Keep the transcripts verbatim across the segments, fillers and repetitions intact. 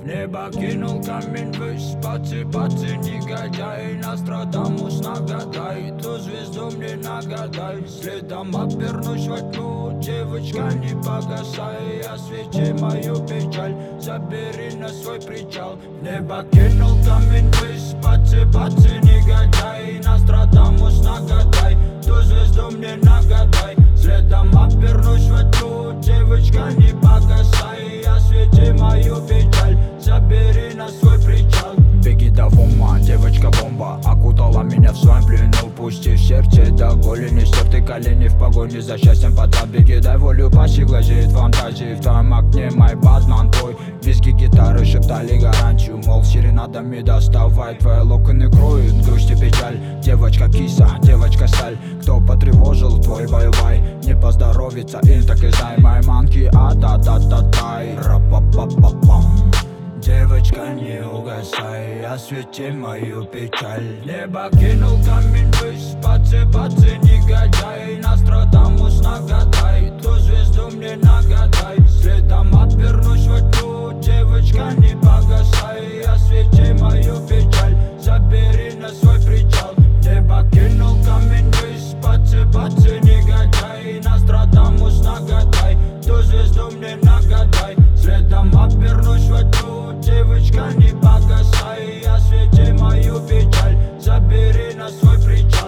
В небо кинул камень ввысь, пацы, пацы, негодяй. Нострадамус, нагадай, ту звезду мне нагадай. Следом обернусь во тьму, девочка, не погасай. Освети мою печаль, забери на свой причал. В небо кинул камень ввысь, пацы, пацы, негодяй. Нострадамус, нагадай, ту звезду мне нагадай. Следом обернусь во тьму, девочка, не погасай. Освети мою печаль, забери на свой причал. Беги до ума, девочка бомба, окутала меня в своем плену. Пусти в сердце до голени, стерты колени в погоне за счастьем пота. Беги, дай волю, паси, глазеет фантазии. В твоем окне мой базман твой. Визги гитары шептали гарантию, мол, серенадами доставай. Твои локоны кроют грусть и печаль. Девочка киса, девочка сталь. Кто потревожил твой бай-бай, не поздоровится им, так и знай. Мои манки, а-та-та-та-тай. Ра-па-па-па-пам. Девочка, не угасай, освети мою печаль. Небо кинул камень ввысь, пацы, пацы, негодяй. Нострадамус, нагадай, ту звезду мне нагадай. Следом отвернусь во тьму, девочка, не погасай. Освети мою печаль, забери на свой причал. Небо кинул камень ввысь, пацы, пацы, негодяй. Нострадамус, нагадай, ту звезду мне нагадай. Следом обернусь во тьму, девочка, не погасай. Освети мою печаль, забери на свой причал.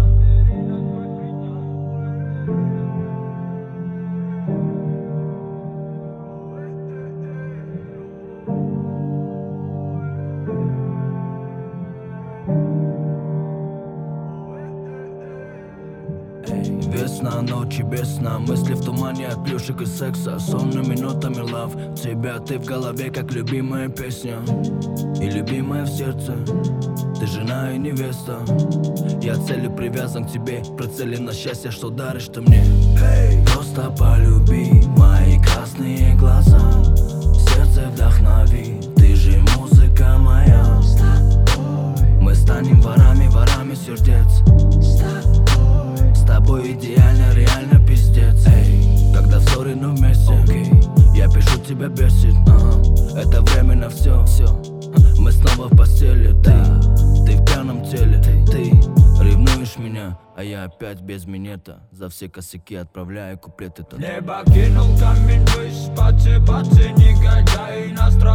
Весна, ночи без сна, мысли в тумане от плюшек и секса. Сонно минутами лав, тебя ты в голове как любимая песня и любимая в сердце. Ты жена и невеста, я целью привязан к тебе. Прицелен на счастье, что даришь ты мне. Hey. Просто полюби мои красные глаза, сердце вдохнови, ты же музыка моя. Мы станем ворами, ворами сердец. С тобой идеально, реально пиздец. Эй, когда в ссоре, но вместе. Okay. Я пишу, тебя бесит, ага. Это временно все, все. Мы снова в постели, ты, ты в пьяном теле. Ты, ты ревнуешь меня, а я опять без минета. За все косяки отправляю куплеты. Небо кинул камень ввысь, пацы, пацы, негодяй. Настроение